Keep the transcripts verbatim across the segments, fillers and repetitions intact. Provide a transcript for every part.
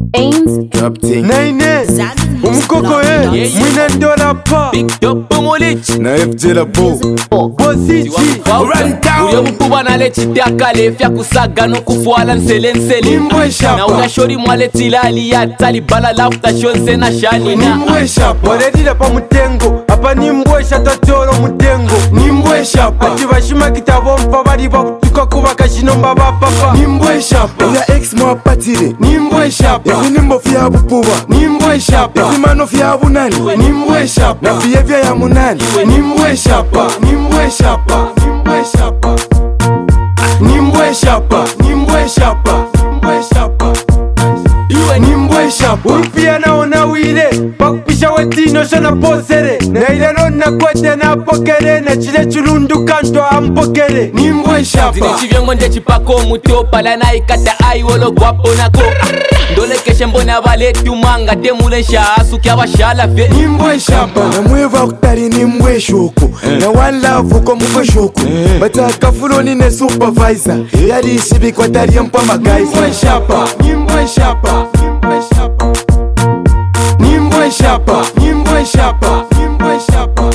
Ains Captain Naine Umukoko eh Mwina ndola pa Big Dog Pomolich na F J la po Bosichi Run down Uye mkuba na lechi daka lefya kusaga no kufuala nsele nsele Nimbwe shapa Na unashori mwale tilali ya tali bala lafta shonse na shani na Nimbwe shapa Waredila pa mutengo Apa nimbwe shata toro mutengo Nimbwe shapa Ati bashima kitabo mpa bari bakutuka kuba kashinomba bapapa Nimbwe shapa ya ex mwa patire Nimbwe shapa Ifi nimbo fya bupuba Nimbwe shapa Ifi mano fya bunani Nimbwe shapa na behavior ya munani Nimbwe shapa Nimbwe shapa Nimbwe shapa Nimbwe shapa Nimbwe shapa Nimbwe shapa Iwe nimbwe shapa Umpia naona wile Pakupisha wetino shona posere Na ile nona kwete na pokere Na chile chulundu kanto ampokere Nimbwe shapa Zine chivyongo nje chipako mutio pala na ikata aiwolo guapo nako Ndole keshe mbona vale tumanga temule sha asu kia washala fe Nimbwe shapa na mweva kutari nimbwe shoko na one love ko mwe shoko bataka fuloni ne supervisor yari shibi kwa tari mpa magaisa Nimbwe shapa Nimbwe shapa Nimbwe shapa Nimbwe shapa Nimbwe shapa Nimbwe shapa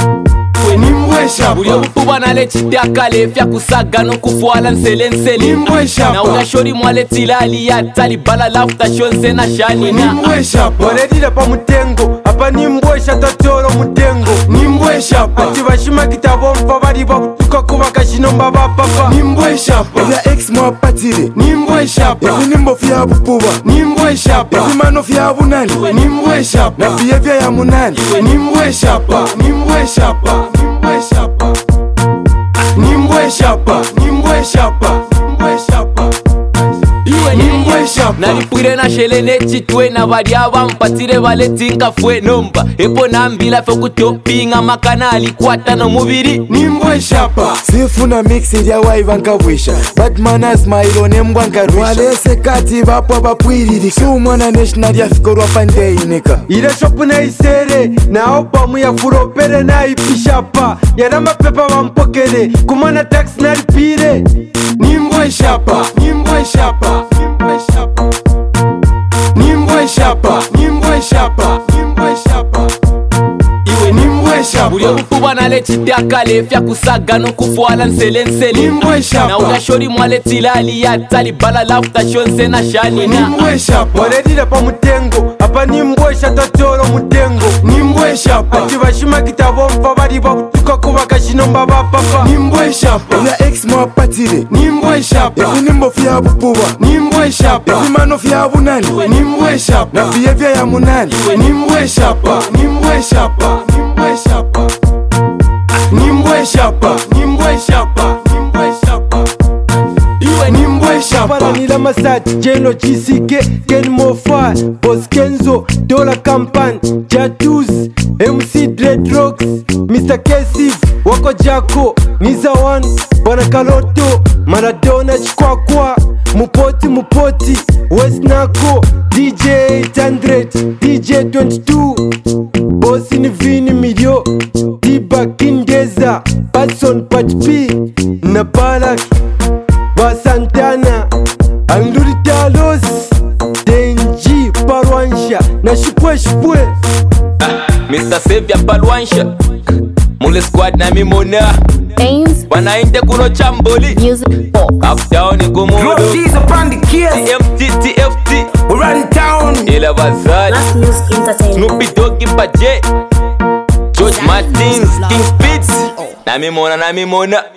Nimbwe shapa Uye mkuba na lechi daka lefya kusaga no kufuala nsele nsele Nimbwe shapa Na unashori mwale tilali ya tali bala lafta shonse na shani na Nimbwe shapa Waredila pa mutengo Apa nimbwe shata toro mutengo Nimbwe shapa Ati bashima kitabo mpa bari bakutuka kuba kashinomba bapapa Nimbwe shapa ya ex mwa patire Nimbwe shapa Ifi nimbo fya bupuba Nimbwe shapa Ifi mano fya bunani Nimbwe shapa na behavior ya munani Nimbwe shapa Nimbwe shapa Nimbwe shapa Nimbwe shapa Nimbwe shapa Nimbwe shapa Iwe Nimbwe shapa Nalipwire na shele nechitwe na bari abampatire bale tinka fwe nomba Epo nambila fe kutopinga makanali kwata no mubiri Nimbwe shapa sifuna mixi ya waiva nkabwisha Batman asmailo nembwa nkarwisha walese kati bapo bapwiriri sumwana national yafikorwa pandeinika Ile shopu na isere Na opa mu ya furopere na ipishapa Yana mapepa wampokere Kumana tax na ripire Nimbwe shapa Nimbwe shapa Nimbwe shapa Nimbwe shapa Nimbwe shapa Nimbwe shapa Iwe nimbwe shapa Uye mkuba na lechi daka lefya kusaga no kufuala nsele nsele Nimbwe shapa Na unashori mwale tilali ya tali bala lafta shonse na shani na Nimbwe shapa Waredila pa mutengo Apa nimbwe shata toro mutengo Nimbwe shapa Ati bashima kitabo mpa bari bakutuka kuba kashinomba bapapa Nimbwe shapa ya ex mwa patire Nimbwe shapa Ifi nimbo fya bupuba Nimbwe shapa Ifi mano fya bunani Nimbwe shapa na behavior ya munani Nimbwe shapa Nimbwe shapa Nimbwe shapa Nimbwe shapa Nimbwe shapa Nimbwe shapa Iwe nimbwe shapa Paranila Masati Jeno Chisike Ken Mofa Boss Kenzo Dola Kampan Jatuz M C Dreadrocks Mister Kessiv Wako Jako Niza One Bwana Kaloto Maradona Chikwakwa Mupoti Mupoti West Nako D J eight hundred D J twenty-two Boss ni Vini Milio Tiba Kindeza Patson Pat P Na Balak Basantana Anduri Talos Denji Parwansha Na Shipwe Shipwe Mister Sevia Palwansha Mule squad na mimona Ains Wanainte kuno chamboli Music Box Uptown Gomodo Rossies upon the keys. T F T T F T We run down. Ila Bazali Last Music Entertainment Snoopy Doggy Baje George Martins King Spitz Na mimona na mimona